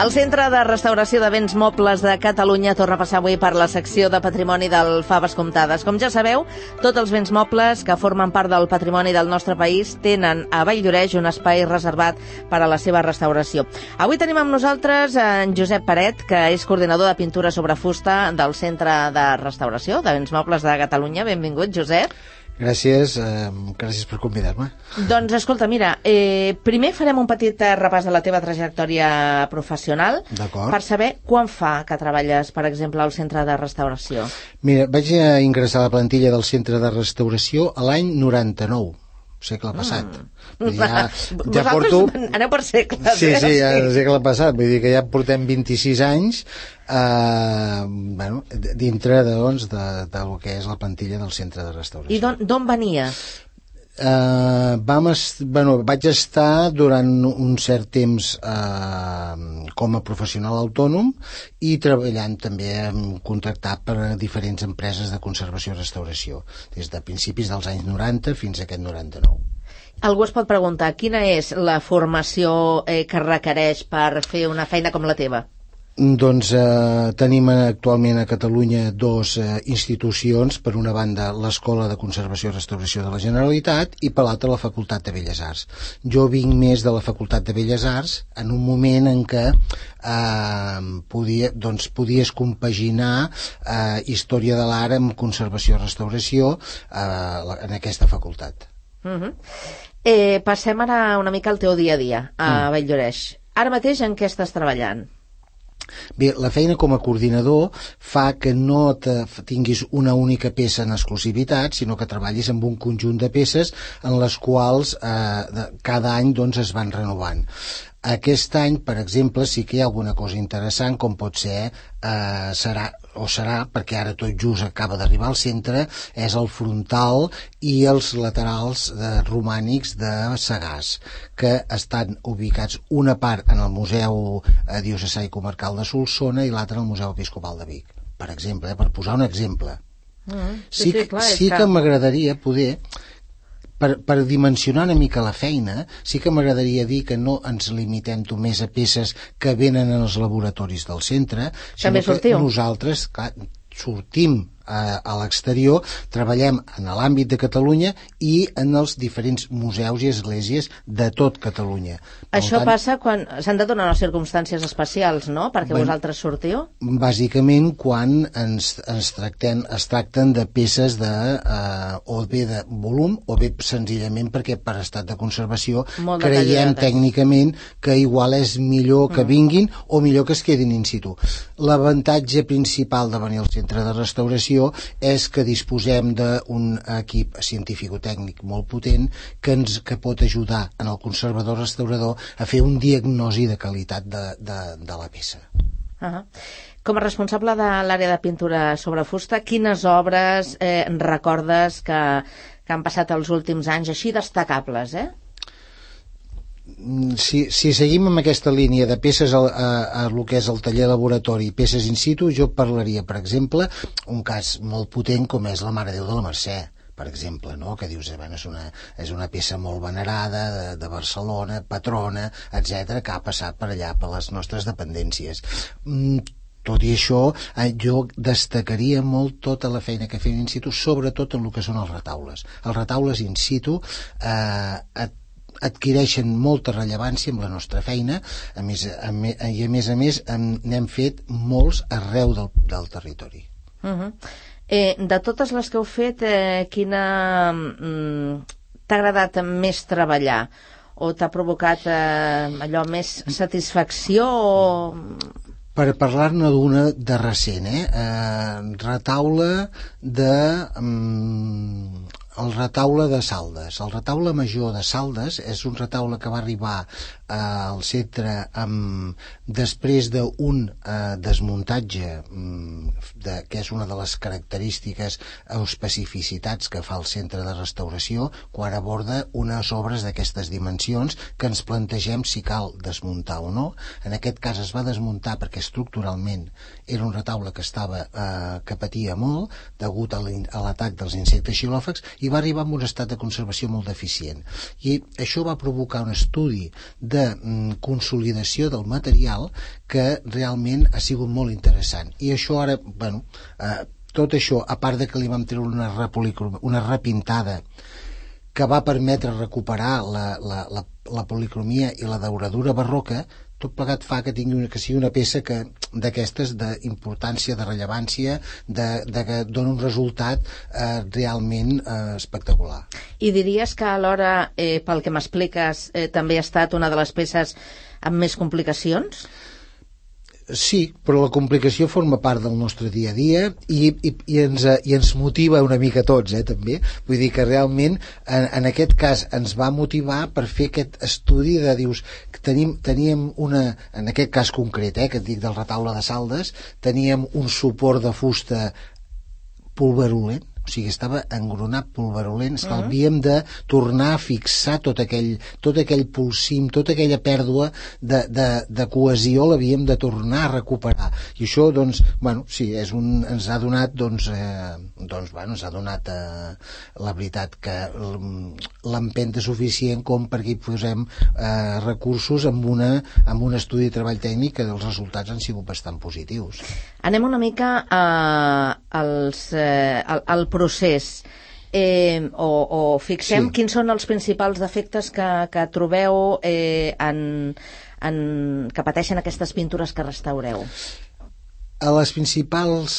El Centre de Restauració de Béns Mobles de Catalunya torna a passar avui per la secció de patrimoni del Faves Comptades. Com ja sabeu, tots els béns mobles que formen part del patrimoni del nostre país tenen a Valldoreix un espai reservat per a la seva restauració. Avui tenim amb nosaltres en Josep Paret, que és coordinador de pintura sobre fusta del Centre de Restauració de Béns Mobles de Catalunya. Benvingut, Josep. Gràcies per convidar-me. Doncs escolta, mira, primer farem un petit repàs de la teva trajectòria professional per saber quan fa que treballes, per exemple, al Centre de Restauració. Mira, vaig ingressar a la plantilla del Centre de Restauració a l'any 99, segle passat. Ja porto... Aneu per segles, Sí, el segle passat, vull dir que ja portem 26 anys dintre del que és la plantilla del Centre de Restauració. I d'on venia? Vaig estar durant un cert temps com a professional autònom i treballant també contractat per diferents empreses de conservació i restauració des de principis dels anys 90 fins a aquest 99. Algú es pot preguntar quina és la formació que requereix per fer una feina com la teva? Doncs tenim actualment a Catalunya dues institucions, per una banda l'Escola de Conservació i Restauració de la Generalitat i per l'altra la Facultat de Belles Arts. Jo vinc més de la Facultat de Belles Arts en un moment en què podies compaginar història de l'art amb conservació i restauració en aquesta facultat. Passem ara una mica al teu dia a dia a Valldoreix. Ara mateix en què estàs treballant? Bé, la feina com a coordinador fa que no tinguis una única peça en exclusivitat, sinó que treballis amb un conjunt de peces en les quals cada any es van renovant. Aquest any, per exemple, sí que hi ha alguna cosa interessant, com pot ser, serà, perquè ara tot just acaba d'arribar al centre, és el frontal i els laterals romànics de Sagàs, que estan ubicats una part en el Museu Diocesà i Comarcal de Solsona i l'altra en el Museu Episcopal de Vic, per exemple, per posar un exemple. Sí que m'agradaria poder... Per dimensionar una mica la feina, sí que m'agradaria dir que no ens limitem només a peces que venen en els laboratoris del centre, sinó que nosaltres sortim a l'exterior, treballem en l'àmbit de Catalunya i en els diferents museus i esglésies de tot Catalunya. Això passa quan s'han de donar les circumstàncies especials, no?, perquè vosaltres sortiu? Bàsicament quan es tracten de peces o bé de volum o bé senzillament perquè per estat de conservació creiem tècnicament que igual és millor que vinguin o millor que es quedin in situ. L'avantatge principal de venir al centre de restauració és que disposem d'un equip científico-tècnic molt potent que pot ajudar en el conservador restaurador a fer un diagnosi de qualitat de la peça. Com a responsable de l'àrea de pintura sobre fusta, quines obres recordes que han passat els últims anys així destacables, Si seguim amb aquesta línia de peces a el que és el taller laboratori i peces in situ, jo parlaria, per exemple, un cas molt potent com és la Mare de Déu de la Mercè, per exemple, no? Que dius, és una peça molt venerada de Barcelona, patrona, etc, que ha passat per allà, per les nostres dependències. Tot i això, jo destacaria molt tota la feina que fem in situ, sobretot en el que són els retaules. Els retaules in situ adquireixen molta rellevància amb la nostra feina, i a més n'hem fet molts arreu del territori. De totes les que heu fet, quina t'ha agradat més treballar? O t'ha provocat allò més satisfacció? Per parlar-ne d'una de recent, el retaule de Saldes. El retaule major de Saldes és un retaule que va arribar al centre després d'un desmuntatge que és una de les característiques o especificitats que fa el Centre de Restauració quan aborda unes obres d'aquestes dimensions que ens plantegem si cal desmuntar o no. En aquest cas es va desmuntar perquè estructuralment era un retaule que patia molt degut a l'atac dels insectes xilòfags i va arribar en un estat de conservació molt deficient. I això va provocar un estudi de consolidació del material que realment ha sigut molt interessant. I això ara, tot això, a part de que li vam treure una repintada que va permetre recuperar la policromia i la dauradura barroca, tot plegat fa que sigui una peça d'aquestes d'importància, de rellevància, que dona un resultat realment espectacular. I diries que alhora, pel que m'expliques, també ha estat una de les peces amb més complicacions? Sí, però la complicació forma part del nostre dia a dia i ens motiva una mica a tots, també. Vull dir que realment en aquest cas ens va motivar per fer aquest estudi de, dius, teníem en aquest cas concret, que et dic del retaule de Saldes, teníem un suport de fusta pulverulent, o sigui, estava engronat, pulverulent, havíem de tornar a fixar tot aquell polsim, tota aquella pèrdua de cohesió l'havíem de tornar a recuperar. I això, doncs, sí, ens ha donat, ens ha donat la veritat que l'empenta suficient com perquè hi posem recursos amb un estudi de treball tècnic que els resultats han sigut bastant positius. Anem una mica al procés o fixem quins són els principals defectes que trobeu que pateixen aquestes pintures que restaureu. A les principals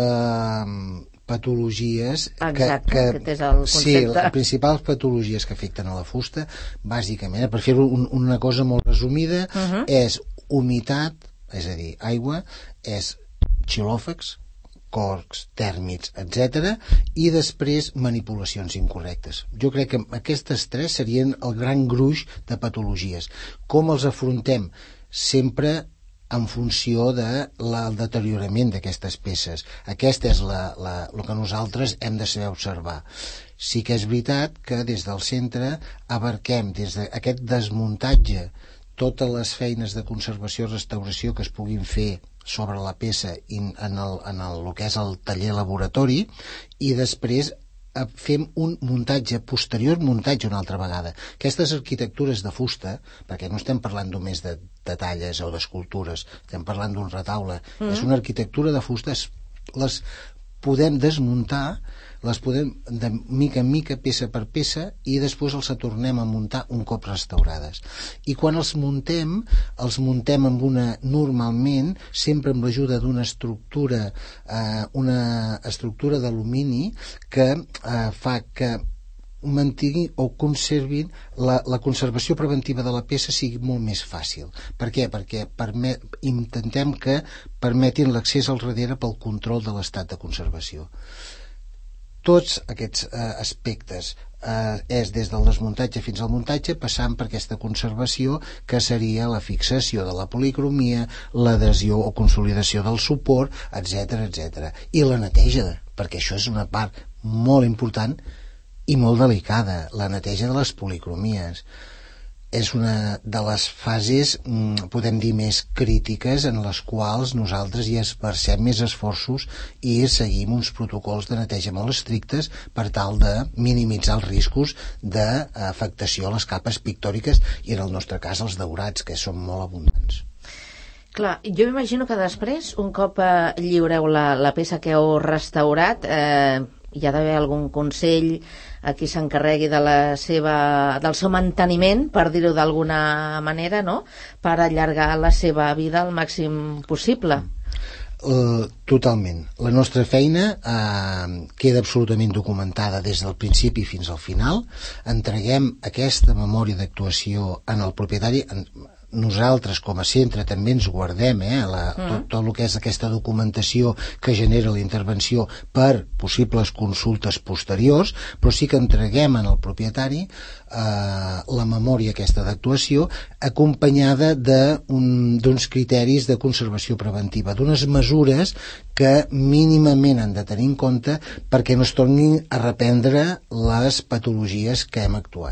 patologies aquest és el concepte. Sí, les principals patologies que afecten a la fusta, bàsicament, per fer-ho una cosa molt resumida, és humitat, és a dir, aigua, és xilòfags, corcs, tèrmits, etc. I després manipulacions incorrectes. Jo crec que aquestes tres serien el gran gruix de patologies. Com els afrontem? Sempre en funció del deteriorament d'aquestes peces. Aquest és el que nosaltres hem de saber observar. Sí que és veritat que des del centre abarquem des d'aquest desmuntatge totes les feines de conservació i restauració que es puguin fer sobre la peça en el que és el taller laboratori i després fem un muntatge, posterior muntatge una altra vegada. Aquestes arquitectures de fusta, perquè no estem parlant només de talles o d'escultures, estem parlant d'un retaule, és una arquitectura de fusta, les podem desmuntar, les podem de mica en mica, peça per peça, i després els tornem a muntar un cop restaurades. I quan els muntem amb normalment, sempre amb l'ajuda d'una estructura d'alumini que fa que mantingui o conservin la conservació preventiva de la peça sigui molt més fàcil. Per què? Perquè intentem que permetin l'accés al darrere pel control de l'estat de conservació. Tots aquests aspectes és des del desmuntatge fins al muntatge, passant per aquesta conservació que seria la fixació de la policromia, l'adhesió o consolidació del suport, etc. I la neteja, perquè això és una part molt important i molt delicada, la neteja de les policromies. És una de les fases, podem dir, més crítiques en les quals nosaltres hi esmercem més esforços i seguim uns protocols de neteja molt estrictes per tal de minimitzar els riscos d'afectació a les capes pictòriques i en el nostre cas els daurats, que són molt abundants. Clar, jo m'imagino que després, un cop lliureu la peça que heu restaurat, hi ha d'haver algun consell a qui s'encarregui del seu manteniment, per dir-ho d'alguna manera, no? Per allargar la seva vida al màxim possible. Totalment. La nostra feina queda absolutament documentada des del principi fins al final. Entreguem aquesta memòria d'actuació en el propietari, nosaltres com a centre també ens guardem tot el que és aquesta documentació que genera la intervenció per possibles consultes posteriors, però sí que entreguem al propietari la memòria aquesta d'actuació acompanyada d'uns criteris de conservació preventiva, d'unes mesures que mínimament han de tenir en compte perquè no es tornin a reprendre les patologies que hem actuat.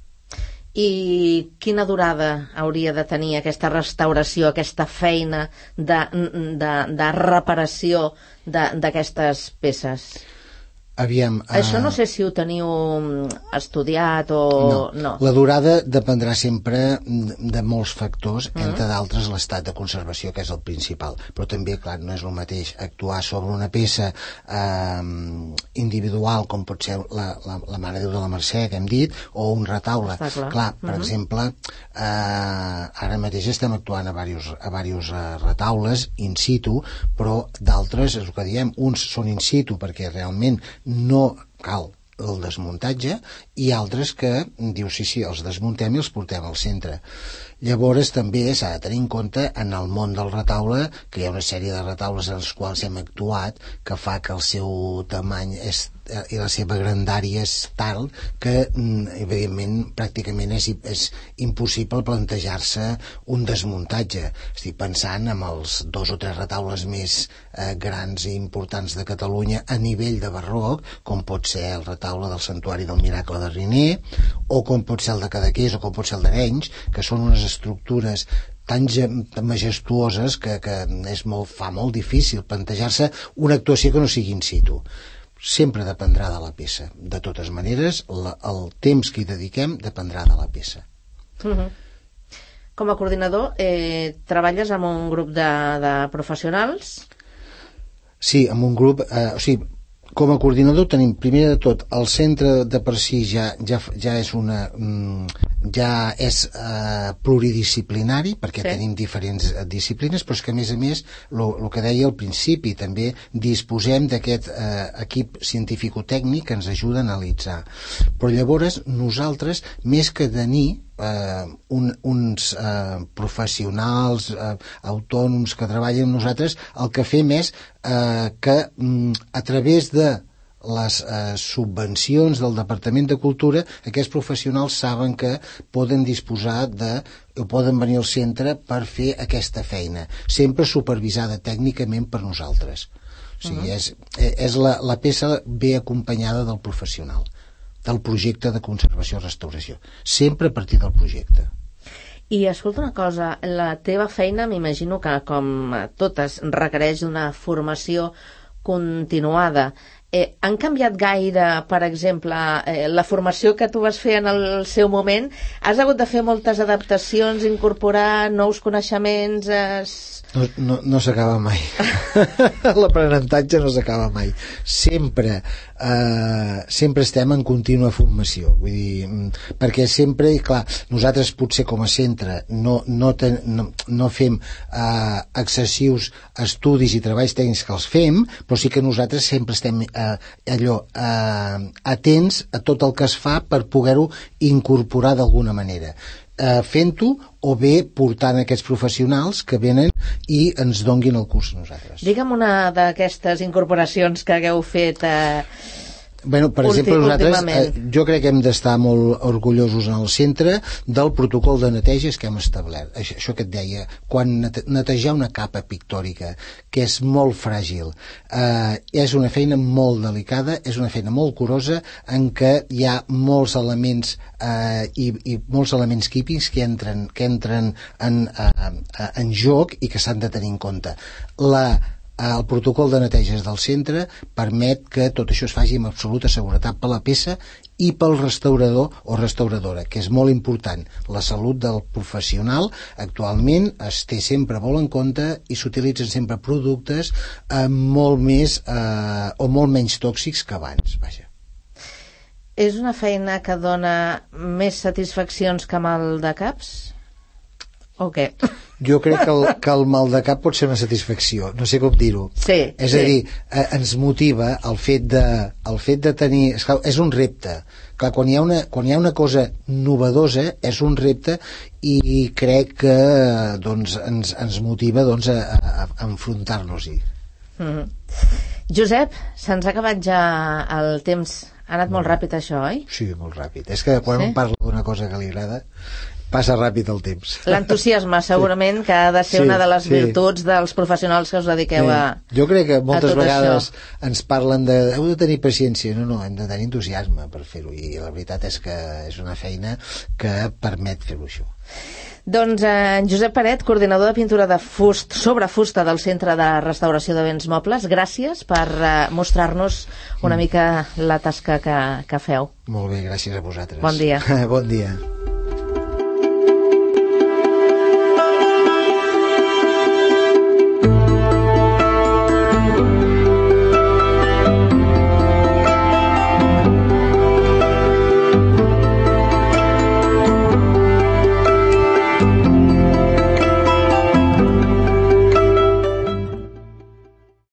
I quina durada hauria de tenir aquesta restauració, aquesta feina de reparació d'aquestes peces? Aviam, això no sé si ho teniu estudiat o no. La durada dependrà sempre de molts factors, entre d'altres l'estat de conservació, que és el principal, però també, clar, no és el mateix actuar sobre una peça individual, com pot ser la Mare de Déu de la Mercè, que hem dit, o un retaule. Clar, per exemple, ara mateix estem actuant a diversos retaules in situ, però d'altres, és el que diem, uns són in situ perquè realment no cal el desmuntatge, i altres que diu sí, els desmuntem i els portem al centre. Llavors també s'ha de tenir en compte en el món del retaule que hi ha una sèrie de retaules en els quals hem actuat que fa que el seu tamany i la seva grandària és tal que evidentment pràcticament és impossible plantejar-se un desmuntatge. Estic pensant en els 2 o 3 retaules més grans i importants de Catalunya a nivell de barroc, com pot ser el retaule del Santuari del Miracle de Riner, o com pot ser el de Cadaqués, o com pot ser el d'Arenys, que són unes estructures tan majestuoses que fa molt difícil plantejar-se una actuació que no sigui in situ. Sempre dependrà de la peça. De totes maneres, el temps que hi dediquem dependrà de la peça. Com a coordinador, treballes amb un grup de professionals? Sí, amb un grup... com a coordinador tenim, primer de tot, el centre de per si ja és pluridisciplinari, perquè tenim diferents disciplines, però és que a més el que deia al principi, també disposem d'aquest equip científico-tècnic que ens ajuda a analitzar. Però llavors nosaltres, més que tenir uns professionals autònoms que treballen amb nosaltres, el que fem és que a través de les subvencions del Departament de Cultura aquests professionals saben que poden disposar o poden venir al centre per fer aquesta feina, sempre supervisada tècnicament per nosaltres. O sigui, la peça ve acompanyada del professional, del projecte de conservació i restauració, sempre a partir del projecte. I escolta una cosa, la teva feina m'imagino que com totes requereix una formació continuada. Han canviat gaire, per exemple, la formació que tu vas fer en el seu moment? Has hagut de fer moltes adaptacions, incorporar nous coneixements? No s'acaba mai. L'aprenentatge no s'acaba mai. Sempre estem en contínua formació. Vull dir, perquè sempre, clar, nosaltres potser com a centre no fem excessius estudis i treballs tècnics que els fem, però sí que nosaltres sempre estem atents a tot el que es fa per poder-ho incorporar d'alguna manera. Fent-ho o bé portant aquests professionals que venen i ens donguin el curs a nosaltres. Digue'm una d'aquestes incorporacions que hagueu fet Bueno, per exemple, nosaltres jo crec que hem d'estar molt orgullosos en el centre del protocol de neteges que hem establert. Això que et deia, quan netejar una capa pictòrica que és molt fràgil, és una feina molt delicada, és una feina molt curosa en què hi ha molts elements i molts elements químics que entren en joc i que s'han de tenir en compte. El protocol de neteges del centre permet que tot això es faci amb absoluta seguretat per la peça i pel restaurador o restauradora, que és molt important. La salut del professional actualment es té sempre molt en compte i s'utilitzen sempre productes molt més o molt menys tòxics que abans. Vaja. És una feina que dona més satisfaccions que mal de caps? O què? Jo crec que el mal de cap pot ser una satisfacció, no sé com dir-ho. Sí, és a dir, ens motiva el fet de tenir... És un repte. Clar, quan hi ha una cosa novedosa, és un repte i crec que doncs, ens motiva doncs, a enfrontar-nos-hi. Josep, se'ns ha acabat ja el temps. Ha anat molt ràpid això, oi? Sí, molt ràpid. És que quan un parla d'una cosa que li agrada, passa ràpid el temps. L'entusiasme, segurament, que ha de ser una de les virtuts dels professionals que us dediqueu a... Jo crec que moltes vegades això. ens parlen de heu de tenir paciència. No, hem de tenir entusiasme per fer-ho, i la veritat és que és una feina que permet fer-ho això. Doncs en Josep Paret, coordinador de pintura de sobre fusta del Centre de Restauració de Béns Mobles, gràcies per mostrar-nos una mica la tasca que feu. Molt bé, gràcies a vosaltres. Bon dia. Bon dia.